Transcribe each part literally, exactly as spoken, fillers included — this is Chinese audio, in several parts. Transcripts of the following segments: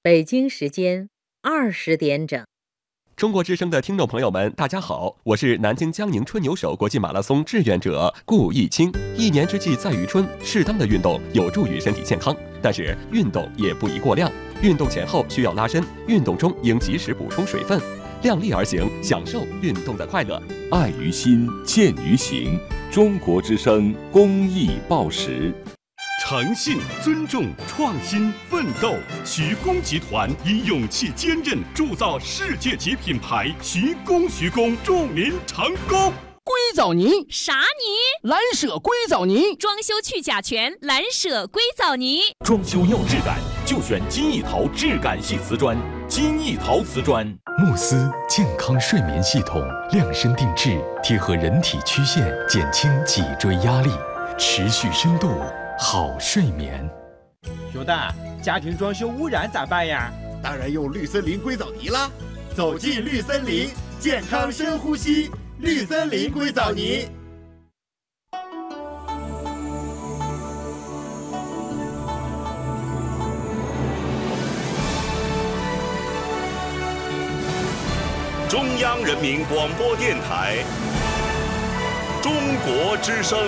北京时间二十点整。 中国之声的听众朋友们，大家好，我是南京江宁春牛手国际马拉松志愿者顾义清。一年之计在于春，适当的运动有助于身体健康，但是运动也不宜过量。运动前后需要拉伸，运动中应及时补充水分，量力而行，享受运动的快乐。 爱于心，见于行。中国之声公益报时。 诚信、尊重、创新、奋斗。徐工集团以勇气坚韧铸造世界级品牌，徐工徐工，祝您成功。 硅藻泥啥泥？ 蓝舍硅藻泥， 装修去甲醛，蓝舍硅藻泥。 装修要质感，就选金艺陶质感系瓷砖。金艺陶瓷砖， 慕斯健康睡眠系统，量身定制，贴合人体曲线，减轻脊椎压力，持续深度好睡眠。 熊大，家庭装修污染咋办呀？ 当然用绿森林硅藻泥啦！走进绿森林，健康深呼吸。绿森林硅藻泥。 中央人民广播电台，中国之声。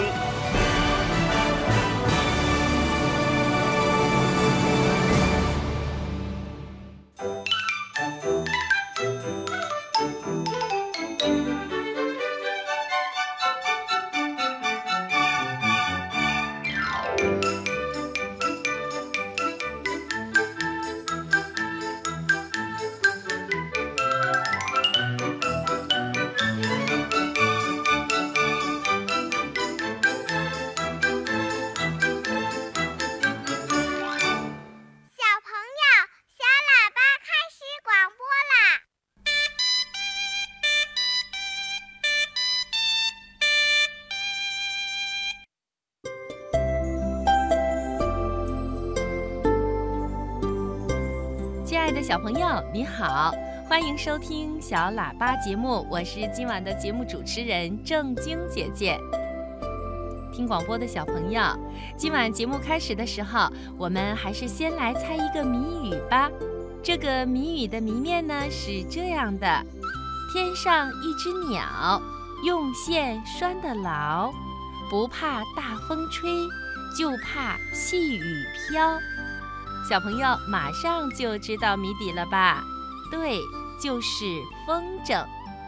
亲爱的小朋友，你好，欢迎收听小喇叭节目，我是今晚的节目主持人郑晶姐姐。听广播的小朋友，今晚节目开始的时候，我们还是先来猜一个谜语吧。这个谜语的谜面呢是这样的：天上一只鸟，用线拴得牢，不怕大风吹，就怕细雨飘。小朋友马上就知道谜底了吧？对，就是风筝。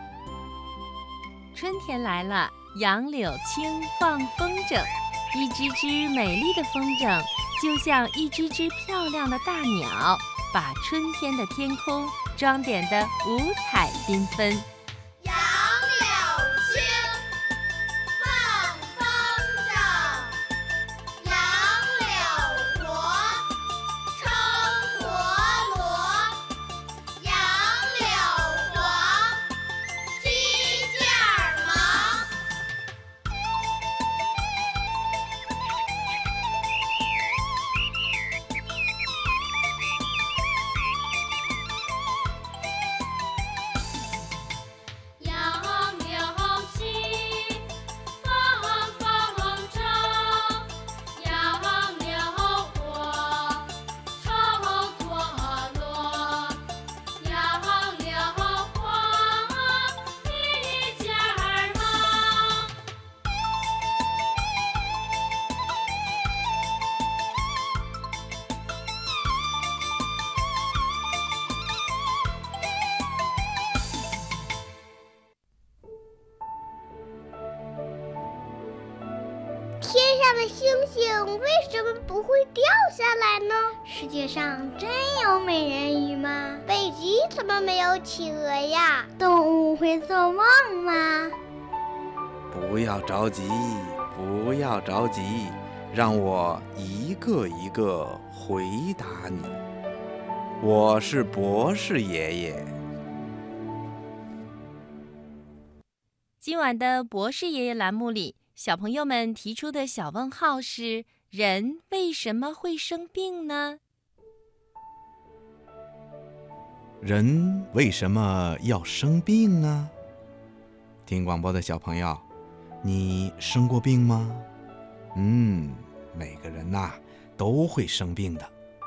春天来了，杨柳青放风筝，一只只美丽的风筝就像一只只漂亮的大鸟，把春天的天空装点得五彩缤纷。 杨柳青放风筝，杨柳萝撑陀螺，杨柳黄，踢毽儿忙。杨柳青放风筝，杨柳火撑陀螺，杨柳黄，踢毽儿忙。 天上的星星为什么不会掉下来呢？世界上真有美人鱼吗？北极怎么没有企鹅呀？动物会做梦吗？ 不要着急，不要着急，让我一个一个回答你。我是博士爷爷。 今晚的博士爷爷栏目里，小朋友们提出的小问号是：人为什么会生病呢？ 人为什么要生病呢？听广播的小朋友，你生过病吗？嗯，每个人呐、都会生病的。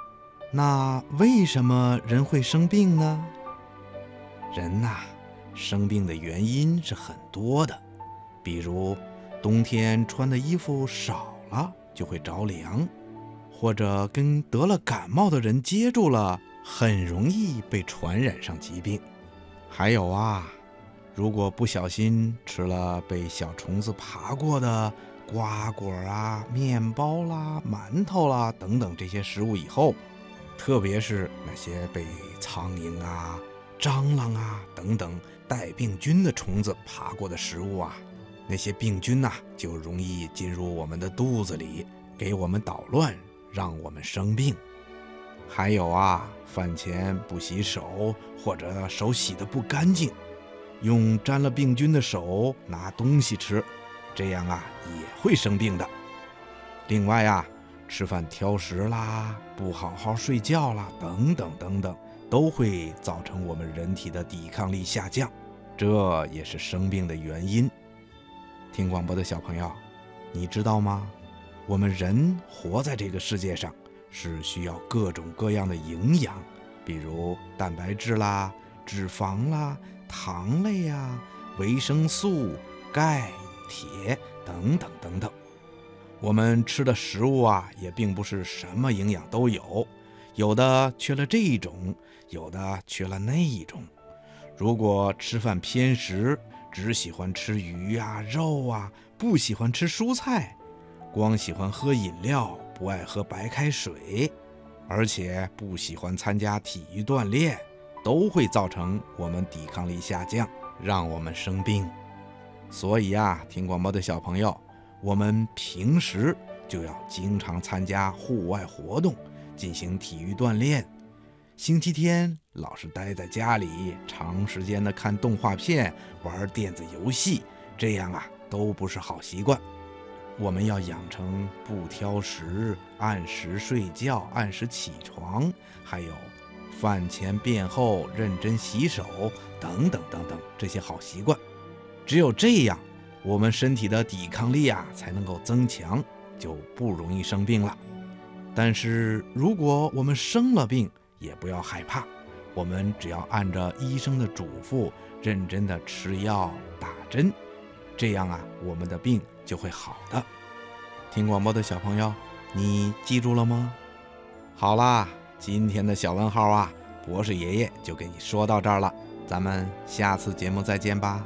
那为什么人会生病呢？人呐，生病的原因是很多的，比如冬天穿的衣服少了就会着凉，或者跟得了感冒的人接触了，很容易被传染上疾病。还有啊，如果不小心吃了被小虫子爬过的瓜果啊、面包啦、馒头啦等等这些食物以后，特别是那些被苍蝇啊、蟑螂啊等等带病菌的虫子爬过的食物啊，那些病菌呐、就容易进入我们的肚子里，给我们捣乱，让我们生病。还有啊，饭前不洗手，或者手洗得不干净，用沾了病菌的手拿东西吃，这样啊也会生病的。另外啊，吃饭挑食啦，不好好睡觉啦，等等等等，都会造成我们人体的抵抗力下降，这也是生病的原因。听广播的小朋友，你知道吗？我们人活在这个世界上，是需要各种各样的营养，比如蛋白质啦、脂肪啦、糖类呀、维生素、钙、铁等等等等。我们吃的食物啊，也并不是什么营养都有，有的缺了这一种，有的缺了那一种。如果吃饭偏食，只喜欢吃鱼啊、肉啊，不喜欢吃蔬菜，光喜欢喝饮料，不爱喝白开水，而且不喜欢参加体育锻炼，都会造成我们抵抗力下降，让我们生病。所以啊，听广播的小朋友，我们平时就要经常参加户外活动，进行体育锻炼。星期天老是待在家里，长时间的看动画片、玩电子游戏，这样啊都不是好习惯。我们要养成不挑食、按时睡觉、按时起床，还有饭前便后认真洗手等等等等这些好习惯。只有这样，我们身体的抵抗力啊才能够增强，就不容易生病了。但是如果我们生了病，也不要害怕，我们只要按照医生的嘱咐，认真的吃药打针，这样啊，我们的病就会好的。听广播的小朋友，你记住了吗？好啦，今天的小问号啊，博士爷爷就给你说到这儿了，咱们下次节目再见吧。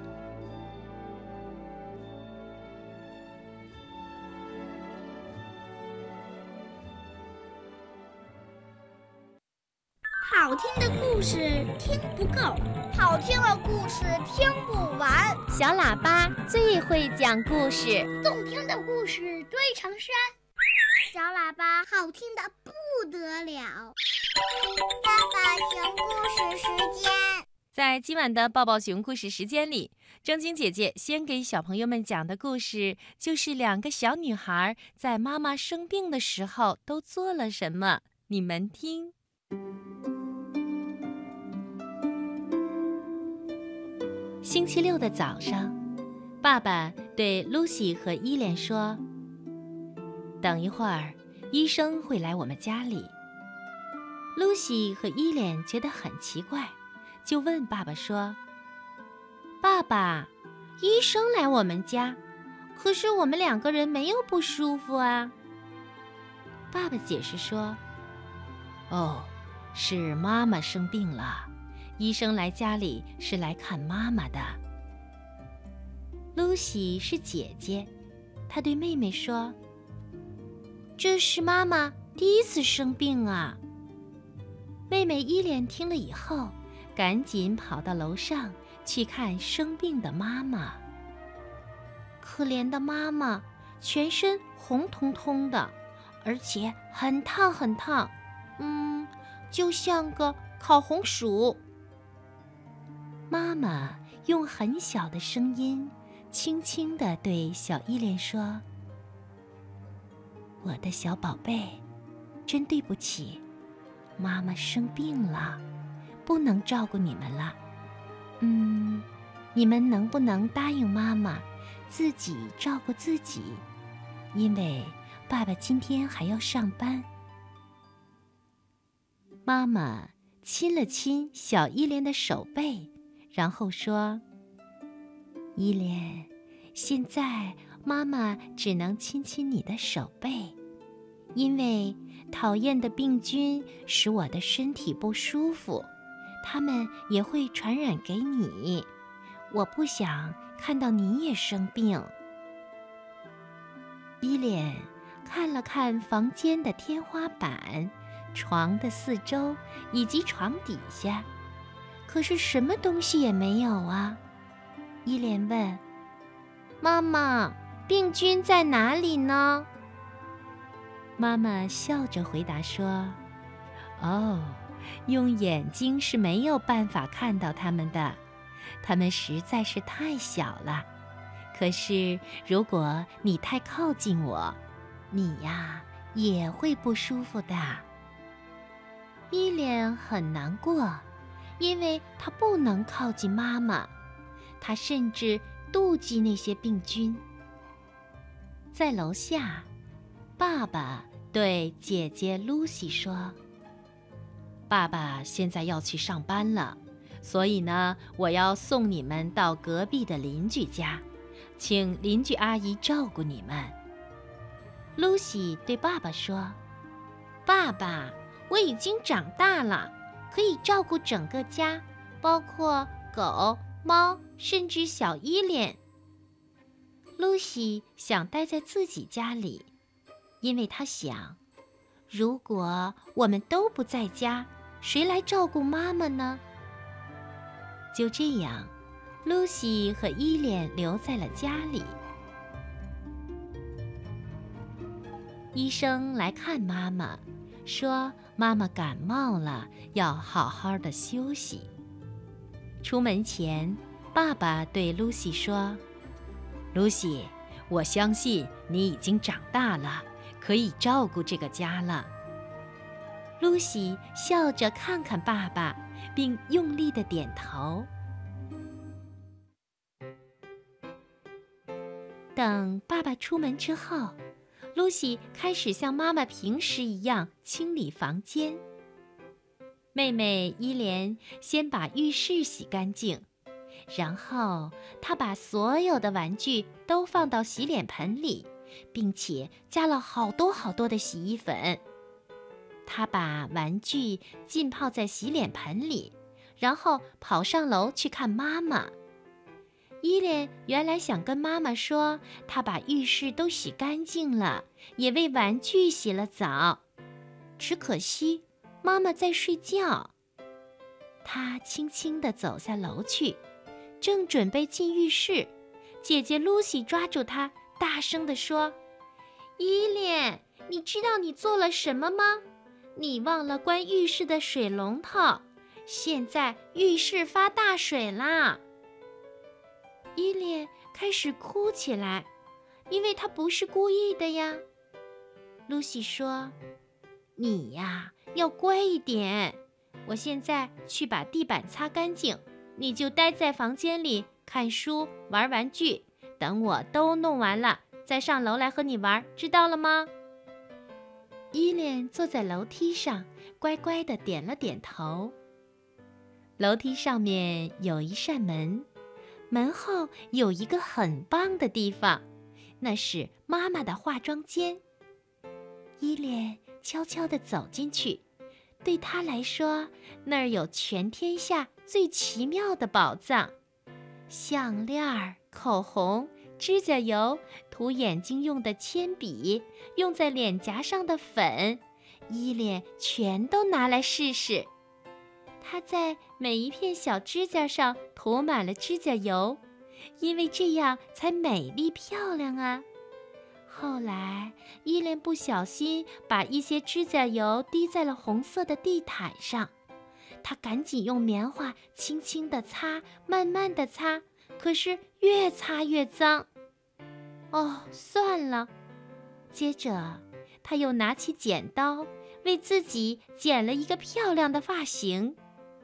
好听的故事听不够，好听的故事听不完。 小喇叭最会讲故事， 动听的故事堆成山。小喇叭好听的不得了。爸爸熊故事时间， 在今晚的抱抱熊故事时间里，正晶姐姐先给小朋友们讲的故事就是两个小女孩在妈妈生病的时候都做了什么，你们听。星期六的早上，爸爸对露西和伊莲说：“等一会儿，医生会来我们家里。”露西和伊莲觉得很奇怪，就问爸爸说：“爸爸，医生来我们家，可是我们两个人没有不舒服啊。”爸爸解释说：“哦，是妈妈生病了。医生来家里是来看妈妈的。”露西是姐姐，她对妹妹说：“这是妈妈第一次生病啊。”妹妹伊莲听了以后，赶紧跑到楼上去看生病的妈妈。可怜的妈妈，全身红彤彤的，而且很烫很烫，嗯，就像个烤红薯。妈妈用很小的声音轻轻地对小伊莲说：“我的小宝贝，真对不起，妈妈生病了，不能照顾你们了。嗯，你们能不能答应妈妈，自己照顾自己？因为爸爸今天还要上班。” 妈妈亲了亲小伊莲的手背，然后说：伊莲，现在妈妈只能亲亲你的手背，因为讨厌的病菌使我的身体不舒服，它们也会传染给你。我不想看到你也生病。伊莲看了看房间的天花板、床的四周以及床底下，可是什么东西也没有啊。伊莲问：妈妈，病菌在哪里呢？妈妈笑着回答说：哦，用眼睛是没有办法看到它们的，它们实在是太小了。可是如果你太靠近我，你呀也会不舒服的。伊莲很难过，因为她不能靠近妈妈，她甚至妒忌那些病菌。在楼下，爸爸对姐姐露西说：爸爸现在要去上班了，所以呢，我要送你们到隔壁的邻居家，请邻居阿姨照顾你们。露西对爸爸说：爸爸，我已经长大了，可以照顾整个家，包括狗、猫，甚至小伊莲。露西想待在自己家里，因为她想，如果我们都不在家，谁来照顾妈妈呢？就这样，露西和伊莲留在了家里。医生来看妈妈，说妈妈感冒了，要好好的休息。出门前，爸爸对露西说：露西，我相信你已经长大了，可以照顾这个家了。露西笑着看看爸爸，并用力地点头。等爸爸出门之后，露西开始像妈妈平时一样清理房间。妹妹伊莲先把浴室洗干净，然后她把所有的玩具都放到洗脸盆里，并且加了好多好多的洗衣粉。她把玩具浸泡在洗脸盆里，然后跑上楼去看妈妈。伊莲原来想跟妈妈说，她把浴室都洗干净了，也为玩具洗了澡，只可惜妈妈在睡觉。她轻轻地走下楼去，正准备进浴室，姐姐露西抓住她，大声地说：伊莲，你知道你做了什么吗？你忘了关浴室的水龙头，现在浴室发大水啦！伊莲开始哭起来，因为她不是故意的呀。露西说：你呀，要乖一点，我现在去把地板擦干净，你就待在房间里看书、玩玩具，等我都弄完了，再上楼来和你玩，知道了吗？伊莲坐在楼梯上，乖乖地点了点头。楼梯上面有一扇门，门后有一个很棒的地方，那是妈妈的化妆间。伊莲悄悄地走进去，对她来说，那儿有全天下最奇妙的宝藏：项链、口红、指甲油、涂眼睛用的铅笔，用在脸颊上的粉，伊莲全都拿来试试。她在每一片小指甲上涂满了指甲油，因为这样才美丽漂亮啊。后来，伊莲不小心把一些指甲油滴在了红色的地毯上，她赶紧用棉花轻轻地擦，慢慢地擦，可是越擦越脏。哦，算了。接着，她又拿起剪刀，为自己剪了一个漂亮的发型。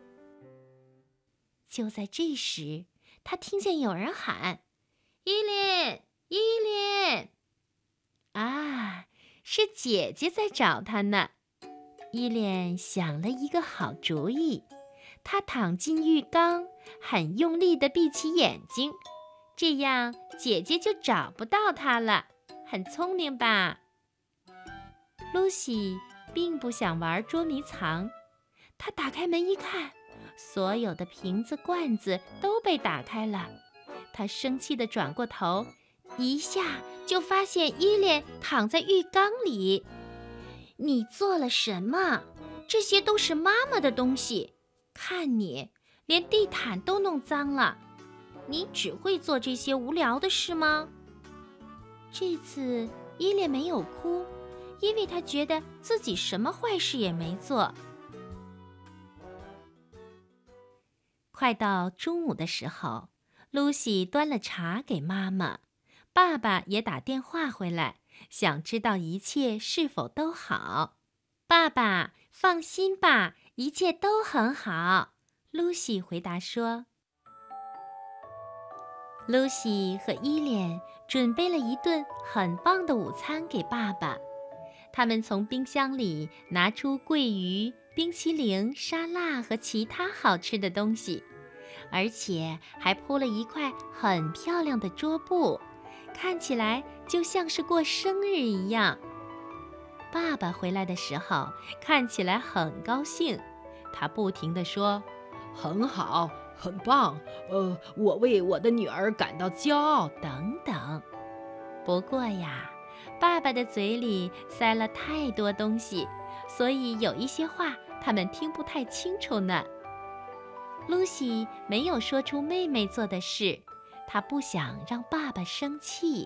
就在这时，她听见有人喊：伊莲，伊莲！啊，是姐姐在找她呢。 伊莲想了一个好主意，她躺进浴缸，很用力地闭起眼睛，这样姐姐就找不到她了。很聪明吧？露西并不想玩捉迷藏，她打开门一看，所有的瓶子罐子都被打开了。她生气地转过头，一下就发现伊莲躺在浴缸里。你做了什么？这些都是妈妈的东西，看你连地毯都弄脏了。你只会做这些无聊的事吗？这次伊莲没有哭，因为她觉得自己什么坏事也没做。快到中午的时候，露西端了茶给妈妈，爸爸也打电话回来，想知道一切是否都好。爸爸，放心吧，一切都很好。露西回答说。露西和伊莲准备了一顿很棒的午餐给爸爸。他们从冰箱里拿出桂鱼、冰淇淋、沙拉和其他好吃的东西，而且还铺了一块很漂亮的桌布，看起来就像是过生日一样。爸爸回来的时候看起来很高兴，他不停地说： 很好，很棒，呃，我为我的女儿感到骄傲， 等等。不过呀，爸爸的嘴里塞了太多东西，所以有一些话他们听不太清楚呢。露西没有说出妹妹做的事，她不想让爸爸生气。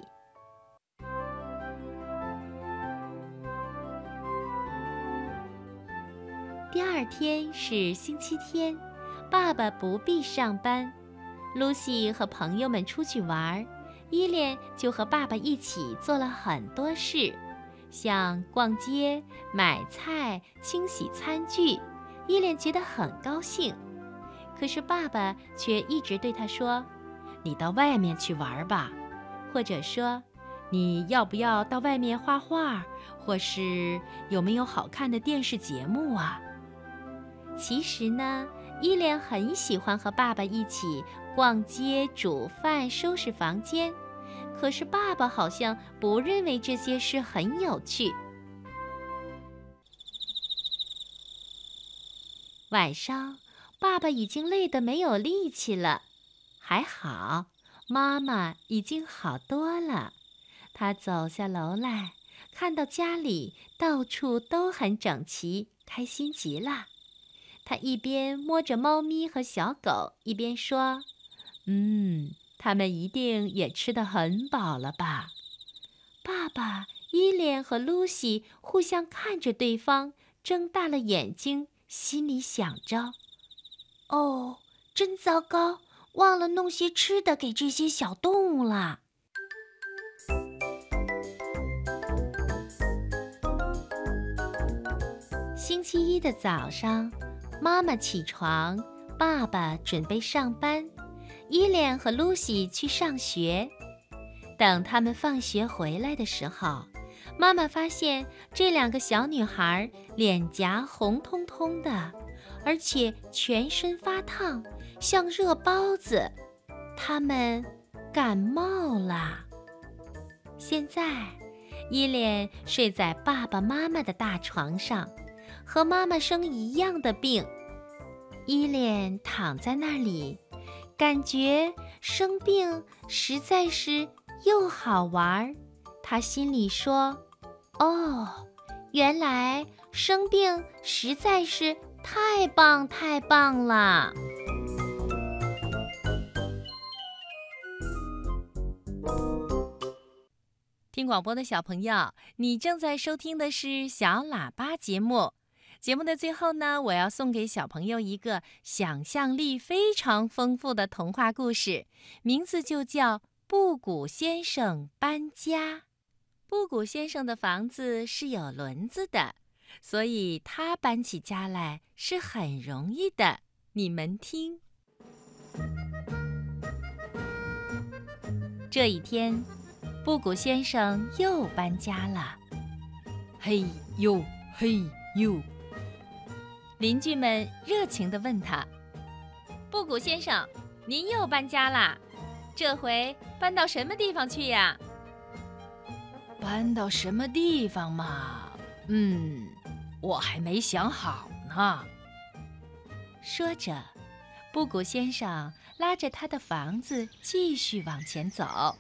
第二天是星期天，爸爸不必上班。露西和朋友们出去玩，伊莲就和爸爸一起做了很多事，像逛街、买菜、清洗餐具。伊莲觉得很高兴，可是爸爸却一直对她说：你到外面去玩吧，或者说你要不要到外面画画，或是有没有好看的电视节目啊？其实呢，伊莲很喜欢和爸爸一起逛街、煮饭、收拾房间，可是爸爸好像不认为这些事很有趣。晚上，爸爸已经累得没有力气了，还好，妈妈已经好多了。她走下楼来，看到家里到处都很整齐，开心极了。他一边摸着猫咪和小狗，一边说：嗯，他们一定也吃得很饱了吧？爸爸、伊莲和露西互相看着对方，睁大了眼睛，心里想着：哦，真糟糕，忘了弄些吃的给这些小动物了。星期一的早上，妈妈起床，爸爸准备上班，伊莲和露西去上学。等他们放学回来的时候，妈妈发现这两个小女孩脸颊红彤彤的，而且全身发烫，像热包子。她们感冒了。现在，伊莲睡在爸爸妈妈的大床上，和妈妈生一样的病。伊莲躺在那里，感觉生病实在是又好玩。她心里说：哦，原来生病实在是太棒太棒了。听广播的小朋友，你正在收听的是小喇叭节目。节目的最后呢，我要送给小朋友一个想象力非常丰富的童话故事，名字就叫《布谷先生搬家》。布谷先生的房子是有轮子的，所以他搬起家来是很容易的。你们听。这一天，布谷先生又搬家了。 嘿呦嘿呦， 邻居们热情地问他：“布谷先生，您又搬家啦？这回搬到什么地方去呀？”“ 搬到什么地方嘛？嗯，我还没想好呢。” 说着，布谷先生拉着他的房子继续往前走。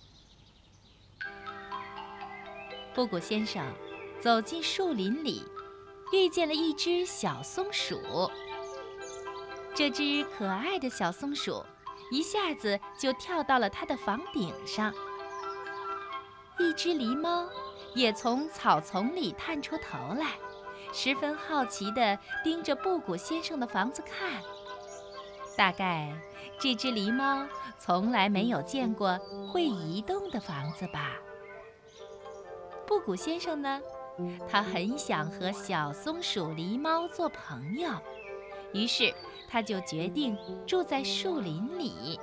布谷先生走进树林里，遇见了一只小松鼠。这只可爱的小松鼠一下子就跳到了他的房顶上。一只狸猫也从草丛里探出头来，十分好奇地盯着布谷先生的房子看。大概这只狸猫从来没有见过会移动的房子吧。布谷先生呢，他很想和小松鼠狸猫做朋友，于是他就决定住在树林里。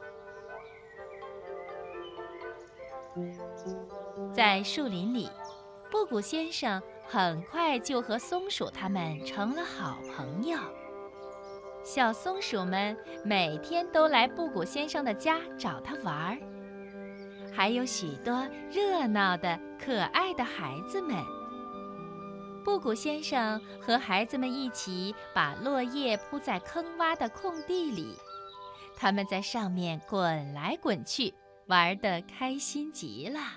在树林里，布谷先生很快就和松鼠他们成了好朋友。小松鼠们每天都来布谷先生的家找他玩儿，还有许多热闹的可爱的孩子们。布谷先生和孩子们一起把落叶铺在坑洼的空地里，他们在上面滚来滚去，玩得开心极了。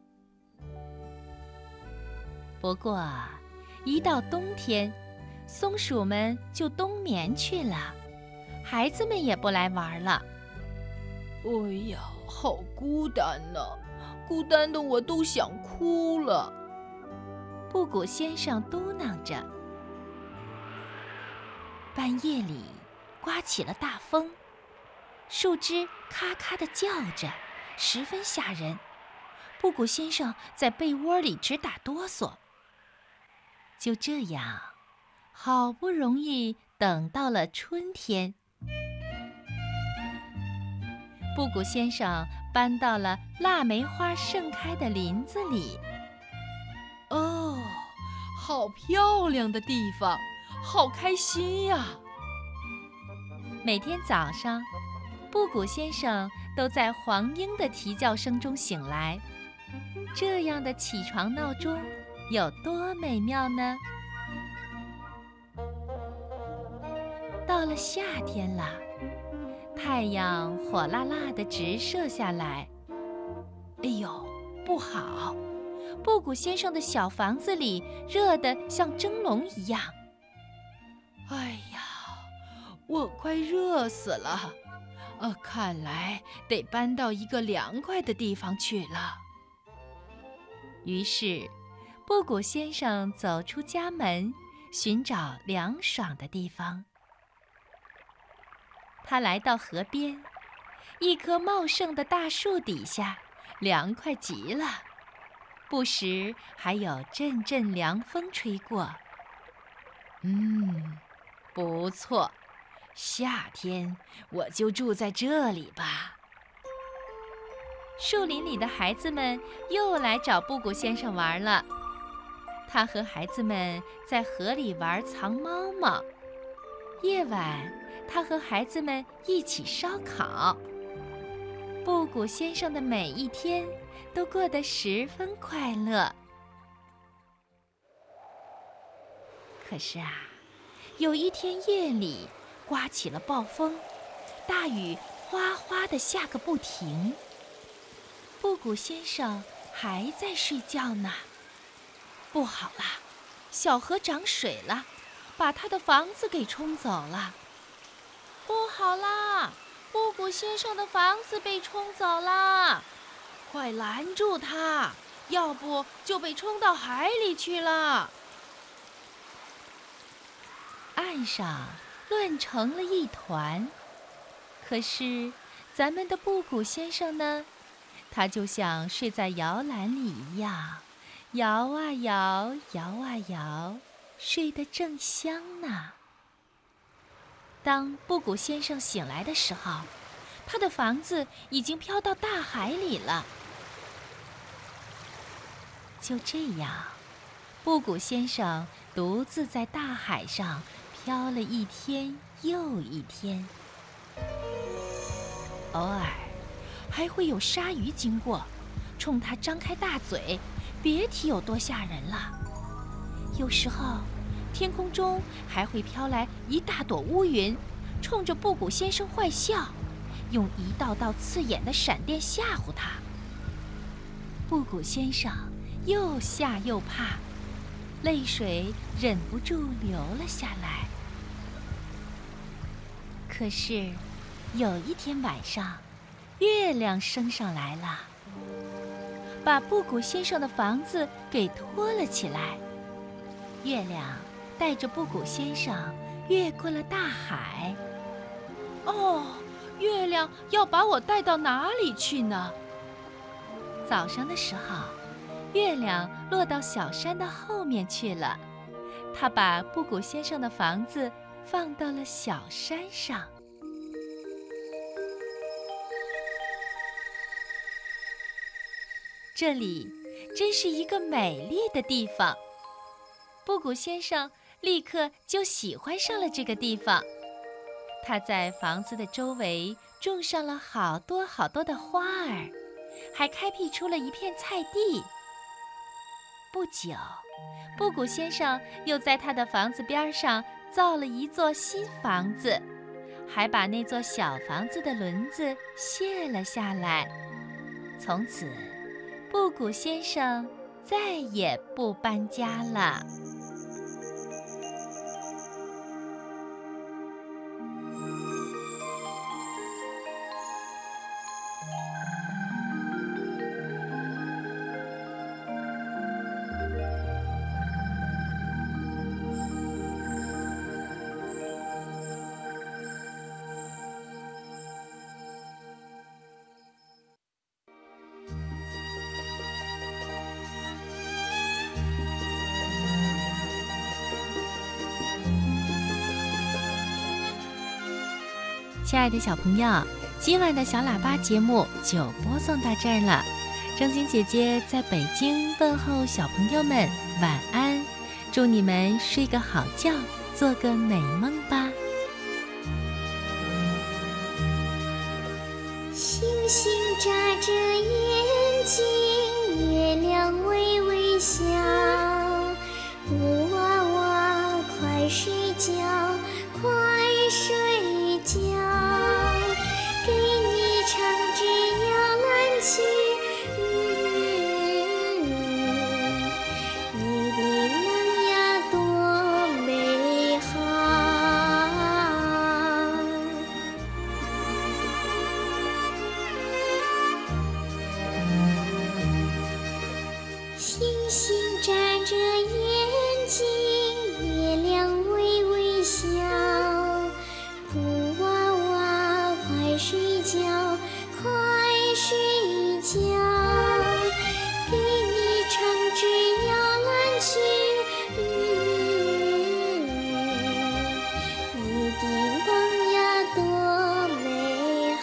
不过，一到冬天，松鼠们就冬眠去了，孩子们也不来玩了。 哎呀，好孤单呐，孤单的我都想哭了。 布谷先生嘟囔着。半夜里，刮起了大风，树枝咔咔地叫着，十分吓人。布谷先生在被窝里直打哆嗦。就这样，好不容易等到了春天，布谷先生搬到了腊梅花盛开的林子里。 哦，好漂亮的地方，好开心呀！ 每天早上，布谷先生都在黄莺的啼叫声中醒来。这样的起床闹钟有多美妙呢？到了夏天了，太阳火辣辣地直射下来。 哎呦，不好！ 布谷先生的小房子里热得像蒸笼一样。 哎呀，我快热死了！呃，看来得搬到一个凉快的地方去了。 于是，布谷先生走出家门，寻找凉爽的地方。他来到河边，一棵茂盛的大树底下，凉快极了。不时还有阵阵凉风吹过。 嗯，不错，夏天我就住在这里吧。 树林里的孩子们又来找布谷先生玩了。他和孩子们在河里玩藏猫猫。夜晚，他和孩子们一起烧烤。布谷先生的每一天都过得十分快乐。可是啊，有一天夜里刮起了暴风，大雨哗哗地下个不停。布谷先生还在睡觉呢。不好啦，小河涨水了，把他的房子给冲走了。不好啦，布谷先生的房子被冲走了， 快拦住他，要不就被冲到海里去了。 岸上乱成了一团，可是咱们的布谷先生呢？他就像睡在摇篮里一样，摇啊摇，摇啊摇，睡得正香呢。当布谷先生醒来的时候，他的房子已经飘到大海里了。就这样，布谷先生独自在大海上飘了一天又一天。偶尔还会有鲨鱼经过，冲它张开大嘴，别提有多吓人了。有时候天空中还会飘来一大朵乌云，冲着布谷先生坏笑，用一道道刺眼的闪电吓唬他。布谷先生又吓又怕，泪水忍不住流了下来。可是有一天晚上，月亮升上来了，把布谷先生的房子给托了起来。月亮带着布谷先生越过了大海。 哦，月亮要把我带到哪里去呢？ 早上的时候，月亮落到小山的后面去了，它把布谷先生的房子放到了小山上。这里真是一个美丽的地方，布谷先生立刻就喜欢上了这个地方。他在房子的周围种上了好多好多的花儿，还开辟出了一片菜地。不久，布谷先生又在他的房子边上造了一座新房子，还把那座小房子的轮子卸了下来。从此，布谷先生再也不搬家了。亲爱的小朋友，今晚的小喇叭节目就播送到这儿了。正晶姐姐在北京问候小朋友们晚安，祝你们睡个好觉，做个美梦吧。 星星眨着眼睛，月亮微微笑，布娃娃快睡觉，快睡觉，给你唱支摇篮曲，嗯，你的梦呀多美好。星星眨着眼睛，月亮微微笑，布娃娃快睡觉，快睡觉，给你唱支摇篮曲，嗯，你的梦呀多美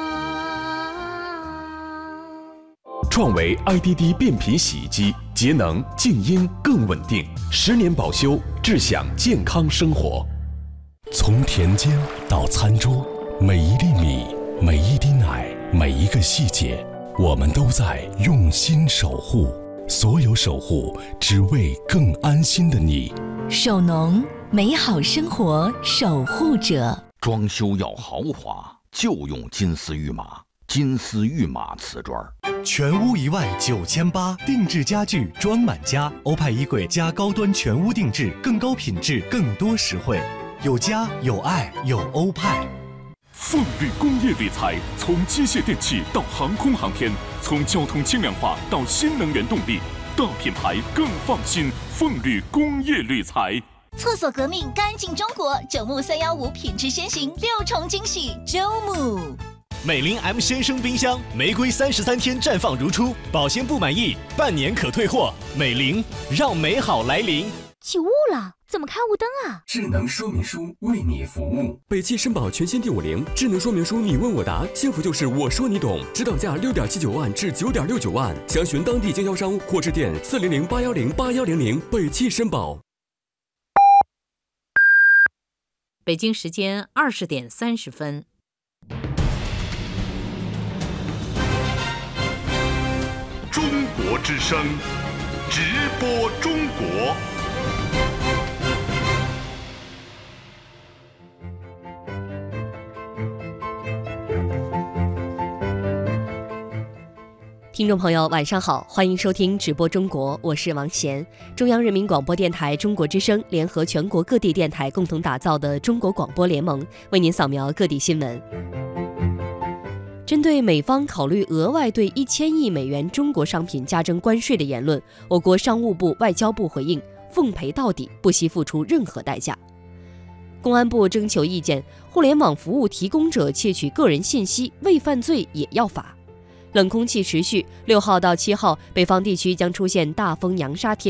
好。 创维 I D D 变频洗衣机，节能、静音更稳定，十年保修，智享健康生活。从田间到餐桌，每一粒米，每一滴奶，每一个细节，我们都在用心守护。所有守护，只为更安心的你。 守农，美好生活守护者。 装修要豪华，就用金丝玉马。金丝玉马瓷砖， 全屋一万九千八，定制家具装满家，欧派衣柜加高端全屋定制，更高品质，更多实惠，有家有爱有欧派。 凤绿工业铝材，从机械电器到航空航天，从交通轻量化到新能源动力，大品牌更放心。凤绿工业铝材。 厕所革命，干净中国，九牧三幺五品质先行，六重惊喜，周牧。 美菱 M 先生冰箱，玫瑰三十三天绽放如初，保鲜不满意，半年可退货。美菱，让美好来临。 起雾了，怎么开雾灯啊？ 智能说明书为你服务。 北汽绅宝全新 D 五零智能说明书，你问我答，幸福就是我说你懂。指导价六点七九万至九点六九万，详询当地经销商或致电四零零八幺零八幺零零。北汽绅宝。 北京时间二十点三十分。 中国之声，直播中国。 听众朋友晚上好，欢迎收听直播中国，我是王贤。中央人民广播电台中国之声联合全国各地电台共同打造的中国广播联盟，为您扫描各地新闻。针对美方考虑额外对一千亿美元中国商品加征关税的言论，我国商务部、外交部回应奉陪到底，不惜付出任何代价。公安部征求意见，互联网服务提供者窃取个人信息未犯罪也要罚。冷空气持续，六号到七号，北方地区将出现大风扬沙天。